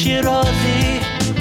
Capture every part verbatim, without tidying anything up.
نمیشی راضی.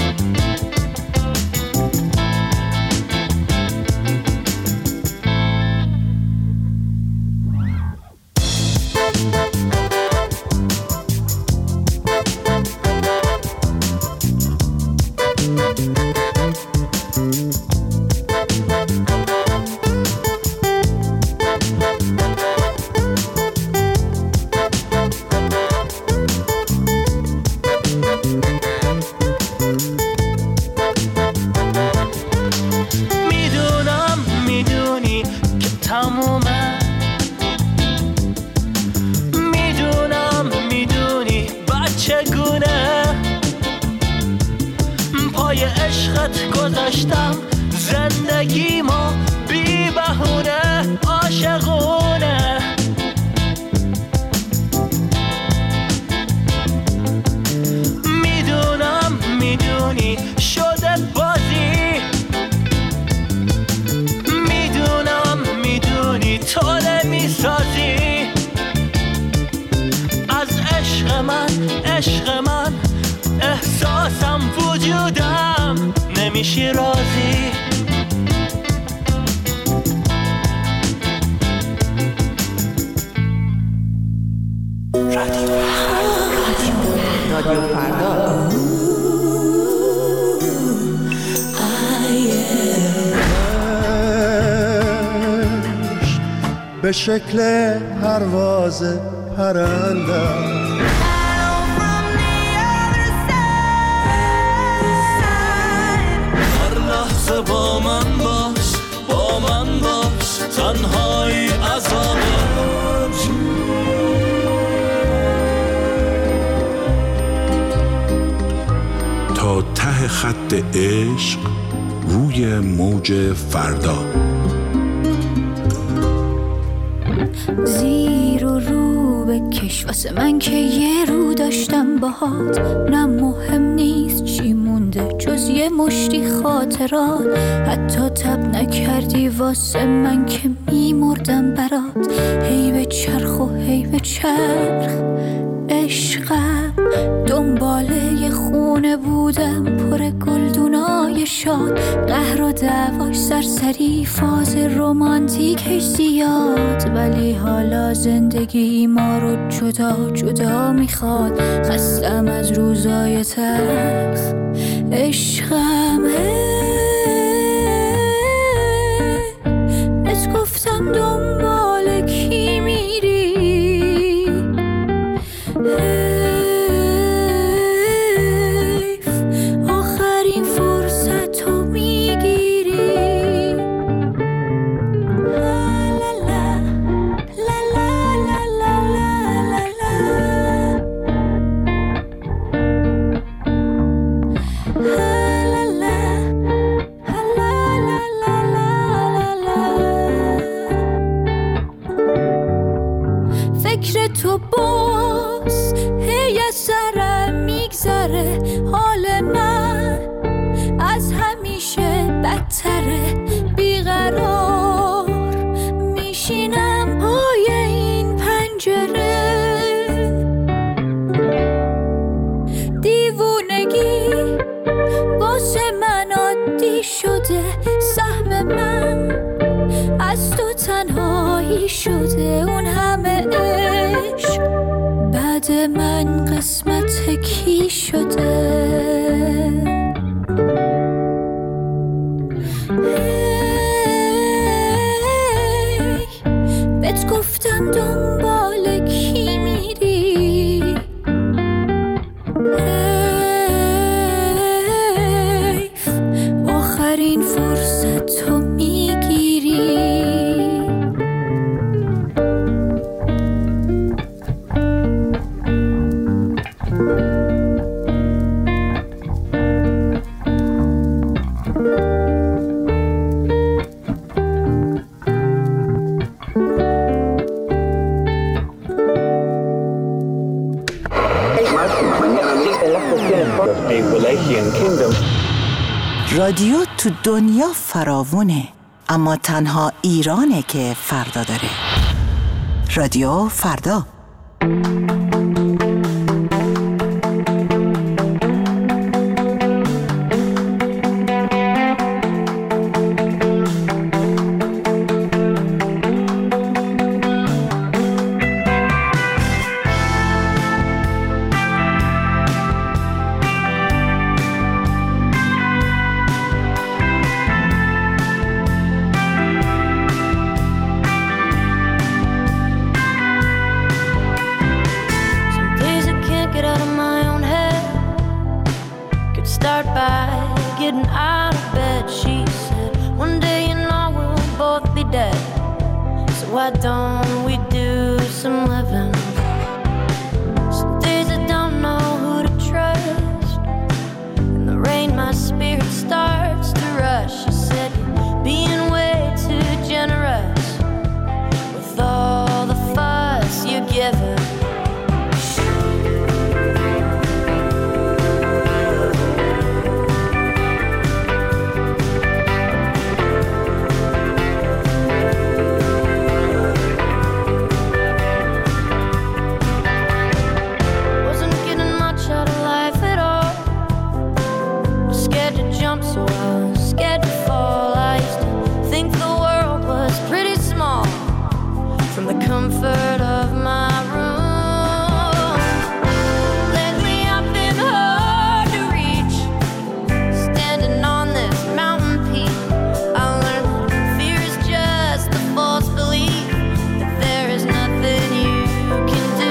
گذاشتم زندگی ما بی بهونه عاشقونه. میدونم میدونی شده بازی، میدونم میدونی تو نمیسازی. از عشق من عشق من احساسم وجودم نمیشی راضی. رادیو رادیو فردا به شکل پرواز پرنده با من باش با من باش تنهایی عذابه. تا ته خط عشق روی موج فردا. زیر و رو بکش واسه من که یه رو داشتم باهات. نه مهم نیست چی مونده جز یه مشتی خاطرات. حتی تب نکردی واسه من که میمردم برات. هی به چرخ و هی به چرخ عشقم دنباله یه خونه بودم پر گلدونای شاد. قهر و دعواش سرسری فاز رومانتیکش زیاد. ولی حالا زندگی ما رو جدا جدا میخواد. خستم از روزای تلخ عشقم. بهت گفتم دنبال کی میری. آخرین فرصت رو میگیری. فکر تو باز هی از سرم میگذره. حال من از همیشه بدتره. بیقرار میشینم پای این پنجره. دیوونگی واسه من عادی شده. سهم من از تو تنهایی شده. اون همه عشق بعد من قسمت کی شده. هی بهت گفتم دنبال کی میری. حیف آخرین فرصت رو میگیری. رادیو تو دنیا فراوونه، اما تنها ایرانه که فردا داره. رادیو فردا. getting out of bed. She said, one day you know we'll both be dead, so why don't we do some living? Some days I don't know who to trust. In the rain my spirit starts to rush. She said, you're being way too generous with all the fuss you're giving. Comfort of my room. Lately I've been hard to reach, standing on this mountain peak. I learned that fear is just a false belief, that there is nothing you can do.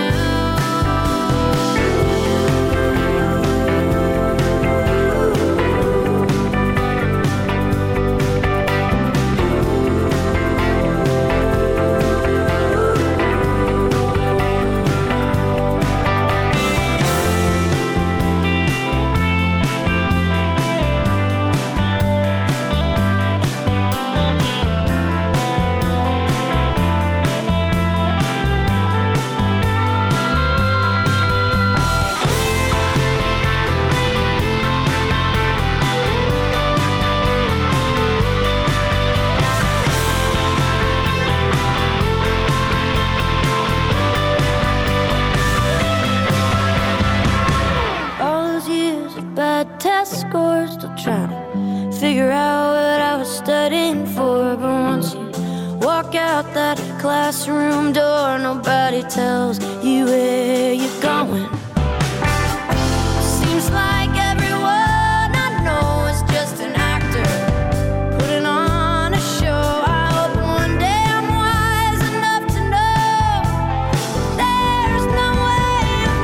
Test scores, still trying to figure out what I was studying for. But once you walk out that classroom door, nobody tells you where you're going. Seems like everyone I know is just an actor putting on a show. I hope one day I'm wise enough to know there's no way of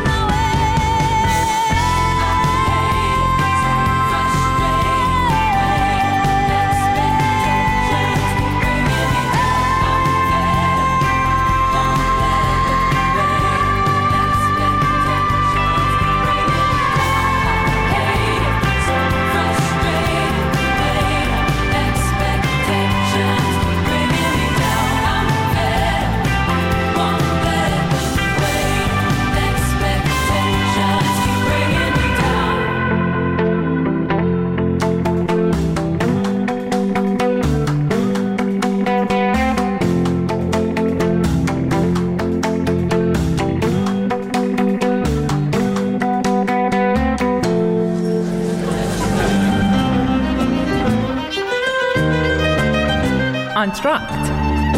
انتراکت.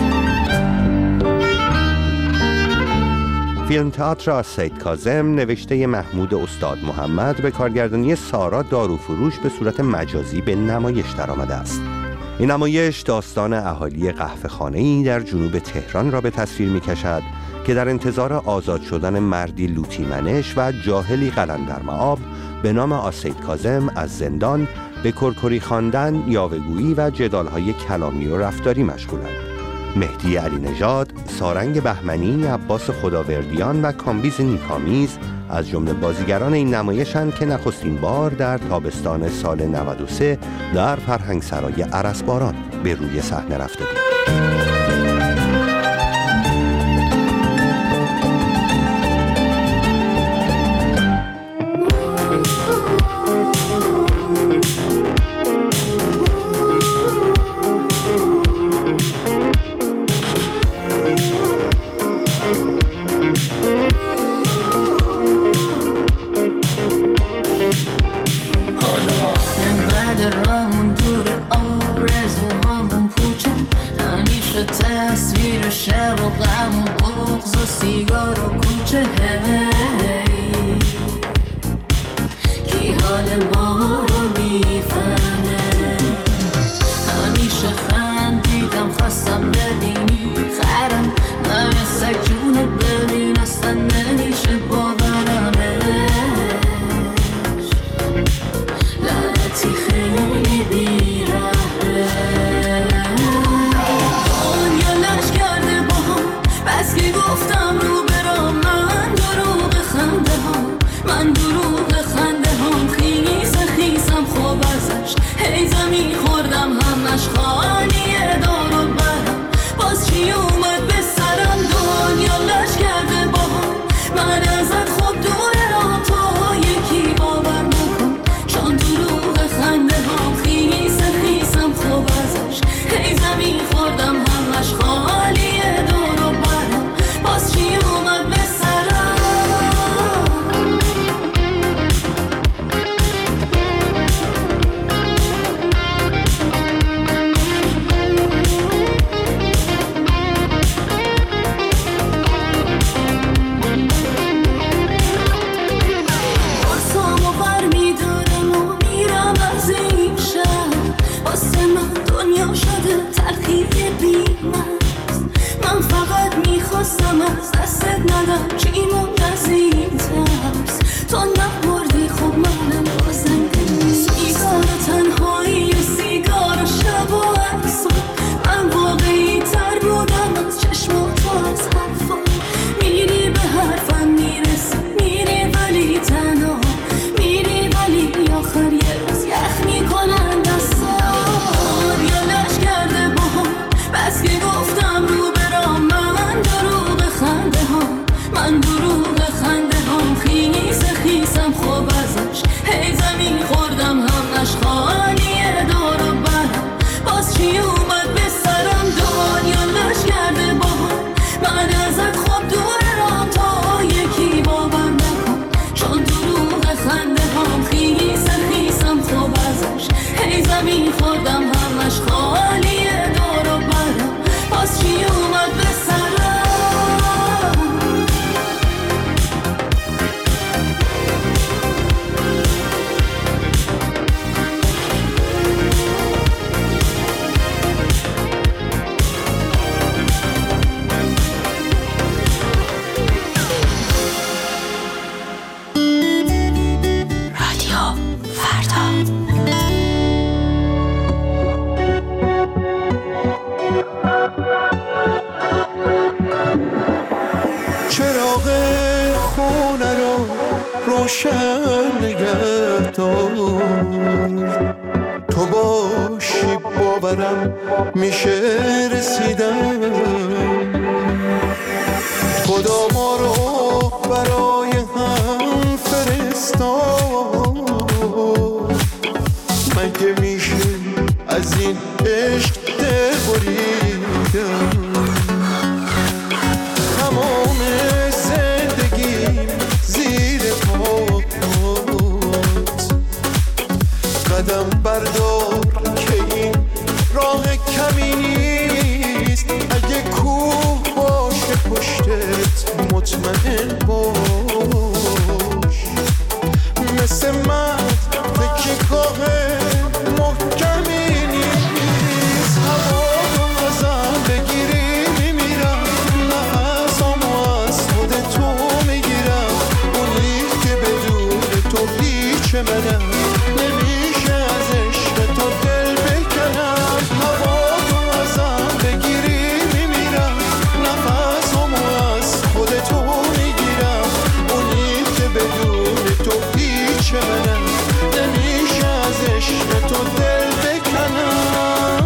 فیلم تئاتر از سید کاظم نوشته محمود استاد محمد به کارگردانی سارا داروفروش به صورت مجازی به نمایش درآمده است. این نمایش داستان اهالی قهوه‌خانه‌ای در جنوب تهران را به تصویر می‌کشد که در انتظار آزاد شدن مردی لوطی‌منش و جاهلی قلندر مآب به نام آسید کاظم از زندان به کرکری خواندن، یاوه‌گویی و جدال‌های کلامی و رفتاری مشغولند. مهدی علی نژاد، سارنگ بهمنی، عباس خداوردیان و کامبیز نیکامیز از جمله بازیگران این نمایشند که نخستین بار در تابستان سال نود و سه در فرهنگسرای ارسباران به روی صحنه رفته بود. تصویر شب و غم و بغض و سیگار و کوچه هی کی حال ما رو میفهمه همیشه خندیدم خواستم ببینی خرم من سگ جونه ببین اصلا نمیشه باورمش لعنتی خیلی من نگهدار. تو باشی باورم میشه رسیدن. خدا ما رو برای هم فرستاد. مگه میشه از این عشق دل بریدم؟ تمام زندگیم زیر پات. قدم بردار که این راه کمی نیست. اگه کوه باشه پشتت مطمئن باش. مثل من تکیهگاه محکمی نیست. هوا رو ازم بگیری میمیرم. نفسامو از خود تو میگیرم. اونی که بدون تو هیچ منم. نمیشه از عشق تو دل بکنم. هوا رو ازم بگیری میمیرم. نفسامو از خود تو میگیرم. اونی که بدون تو هیچ منم. نمیشه از عشق تو دل بکنم.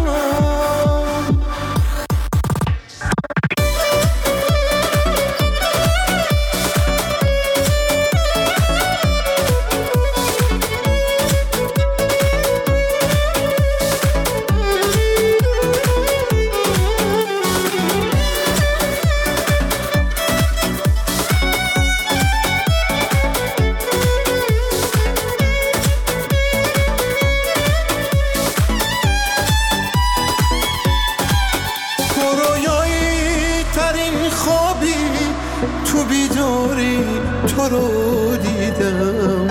تو بیداری تو رو دیدم.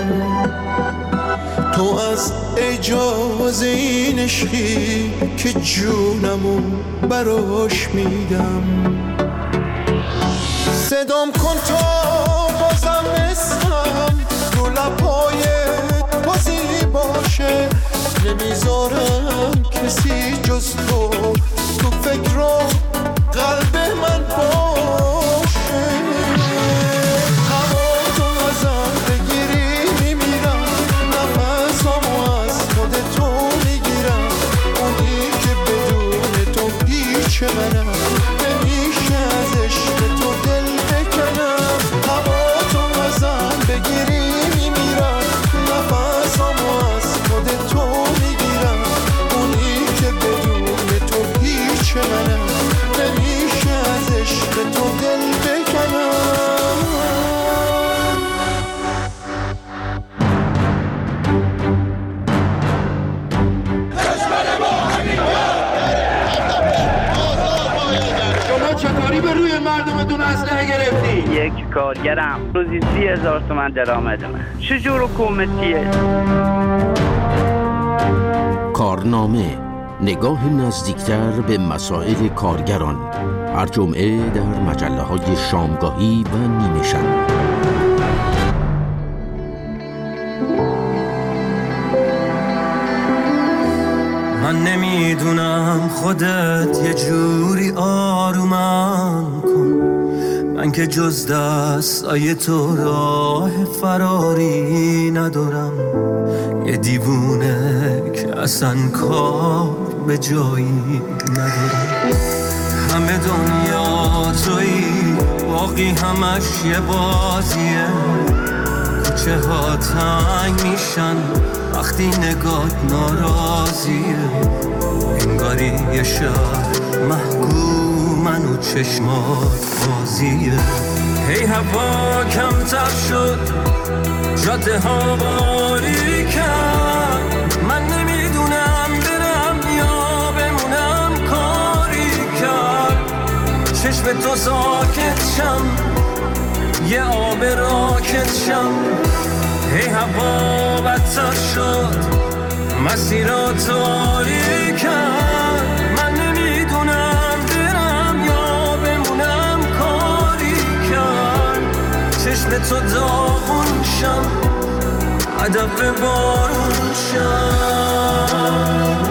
تو از اجازه این عشقی که جونمو براش میدم. صدام کن تا بازم اسمم رو لبایت بازی باشه. نمیذارم کسی جز تو تو فکر و قلب من باشه. هوا تو ازم بگیری میمیرم. نفسامو از خود تو میگیرم. اونی که بدون تو هیچ منم. نمیشه از عشق تو دل بکنم. هوا تو ازم بگیری میمیرم. نفسامو از خود تو میگیرم. اونی که بدون تو هیچ منم. نمیشه از عشق تو دل بکنم. شما چطوری به روی مردمتون اسلحه گرفتی؟ یک کارگرم روزی سی هزار تومن درآمدمه. چجور حکومتیه؟ کارنامه، نگاه نزدیکتر به مسائل کارگران. هر جمعه در مجله های شامگاهی و نیمه شب. من نمیدونم خودت یه جوری آرومم کن. من که جز دستای تو راه فراری ندارم. یه دیوونه که اصلا کار به جایی ندارم. همه دنیا تویی باقی همش یه بازیه. کوچه ها تنگ میشن وقتی نگات ناراضیه. انگاری یه شهر محکومن و چشمات بازیه. هی هوا کمتر شد جاده ها باریکن. من نمیدونم برم یا بمونم کاری کرد. چشم تو ساکت شم یه آب راکت شم. هی هوا بدتر شد مسیرات تاریکن. من نمیدونم برم یا بمونم کاری کرد. چشم تو داغون شم هدف بارون شم.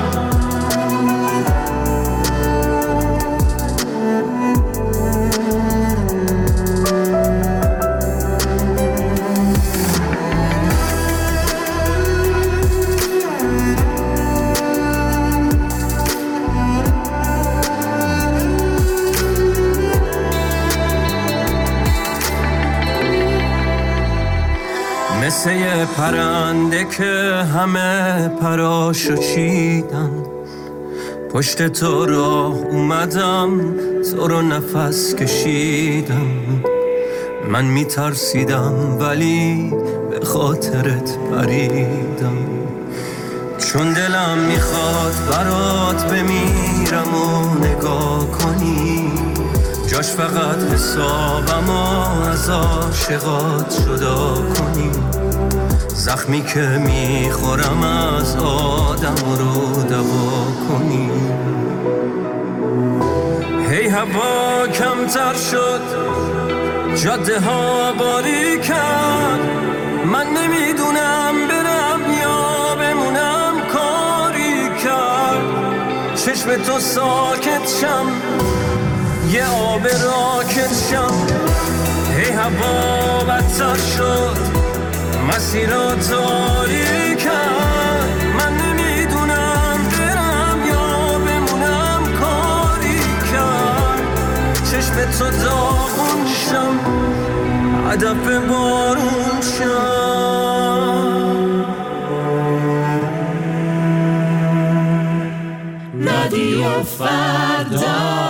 پرنده که همه پراشو چیدن، پشت تو راه اومدم، تو رو نفس کشیدم. من میترسیدم ولی به خاطرت پریدم، چون دلم میخواد برات بمیرم و نگاه کنی، جاش فقط حسابم و از عاشقات جدا کنی. زخمی که میخورم از آدم رو دوا کنی. هی هوا کمتر شد، جاده ها باری کرد، من نمیدونم برم یا بمونم، کاری کرد. چشم تو ساکت شم، یه آب راکت شم. هی هوا بدتر شد، مسیرات تاری کرد، من نمیدونم برم یا بمونم، کاری کرد. چشم تو داغون شم، هدف بارون شم. رادیو فردا.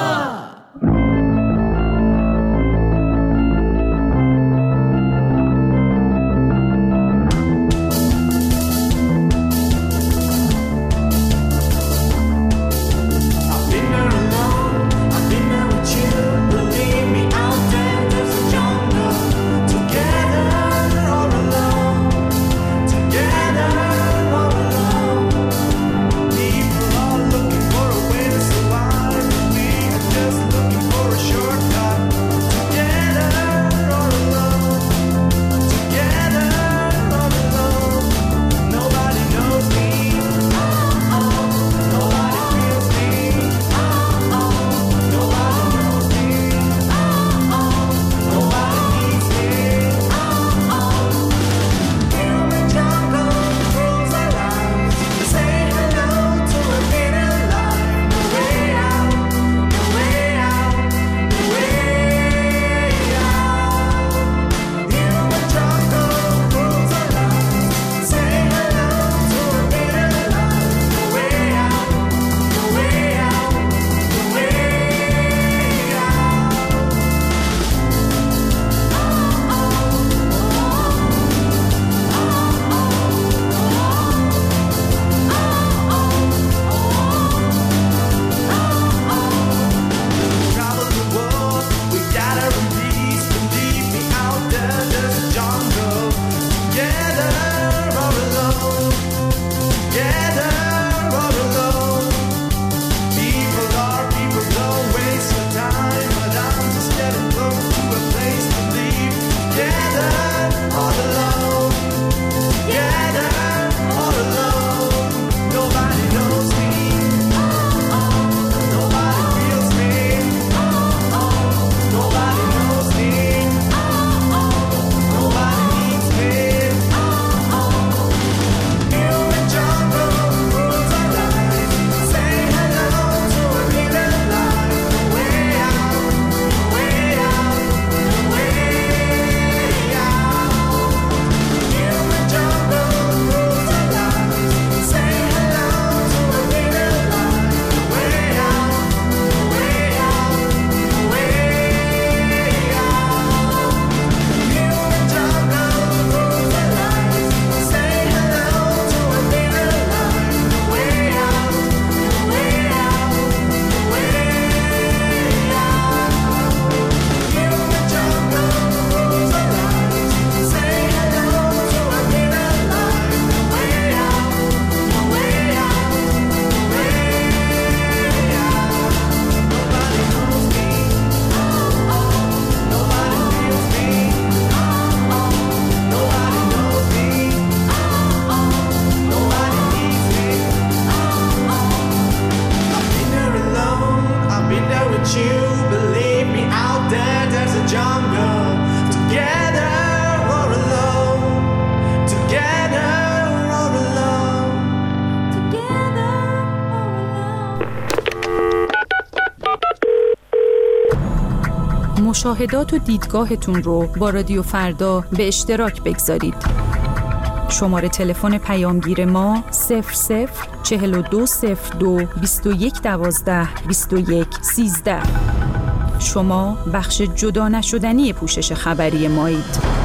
مشاهدات و دیدگاهتون رو با رادیو فردا به اشتراک بگذارید. شماره تلفن پیامگیر ما صفر صفر چهل و دو صفر دو بیست و یک دوازده بیست و یک سیزده. شما بخش جدا نشدنی پوشش خبری مایید.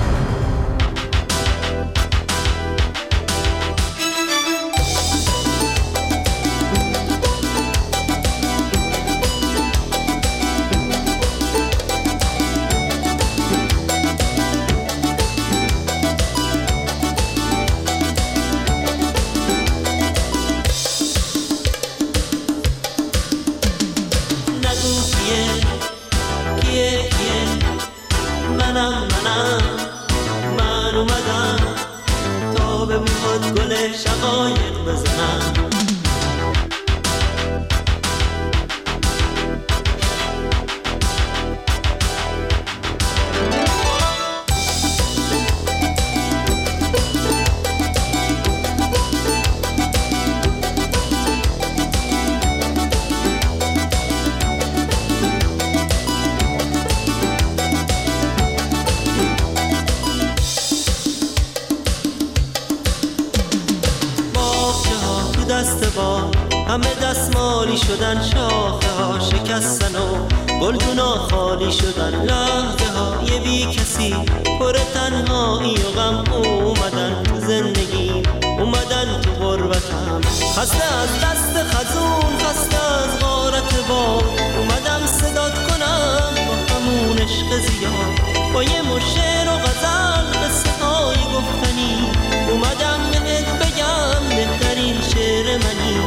همه دستمالی شدن، شاخه ها شکستن و گلدونا خالی شدن، لحظه های بی کسی پر تنهایی و غم اومدن تو زندگی، اومدن تو غربتم، خسته از دست خزون، خسته از غارت باد، اومدم صدات کنم با همون عشق زیاد، با یه مش شعر و غزل قصه های گفتنی، اومدم بهت بگم بهترین شعر منی.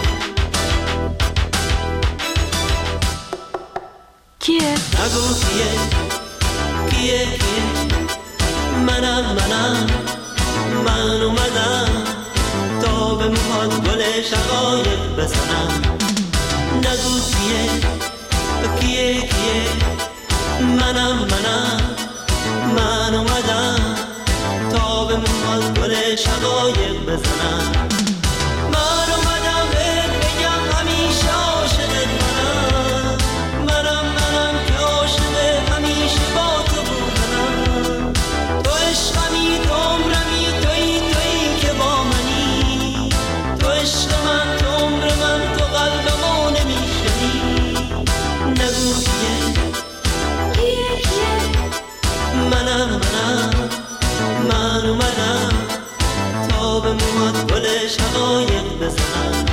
کیه؟ نگو کیه کیه کیه منم منم من اومدم تا به موهات گل شقایق بزنم. نگو کیه کیه کیه منم منم من اومدم تا به موهات گل شقایق بزنم. من اومدم بهت بگم همیشه عاشقت منم، منم منم که عاشق همیشه با تو بودم. تو عشقمی، تو عمرمی، تویی تویی که با منی، تو عشق من، تو عمر من، تو قلبمو نمیشنی. نگو کیه کیه کیه منم منم من اومدم تا به موهات گل شقایق بزنم.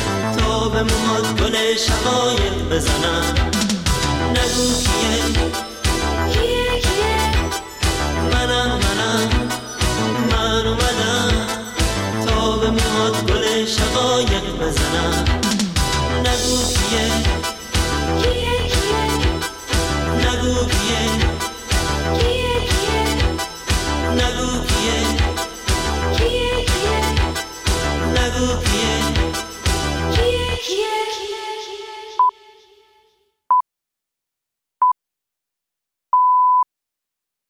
شقایق بزنم. نگو کیه